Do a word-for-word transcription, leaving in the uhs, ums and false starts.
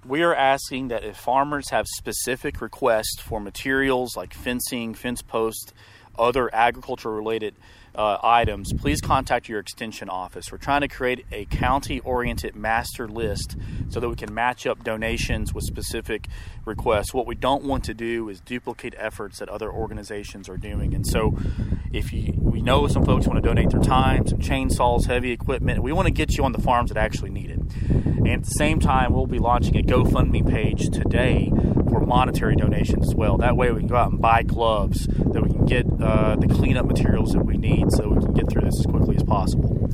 We are asking that if farmers have specific requests for materials like fencing, fence posts, other agriculture-related uh, items, please contact your extension office. We're trying to create a county-oriented master list so that we can match up donations with specific requests. What we don't want to do is duplicate efforts that other organizations are doing. And so if you, we know some folks want to donate their time, some chainsaws, heavy equipment, we want to get you on the farms that actually need it. And at the same time, we'll be launching a GoFundMe page today for monetary donations as well. That way we can go out and buy gloves, that we can get uh, the cleanup materials that we need so we can get through this as quickly as possible.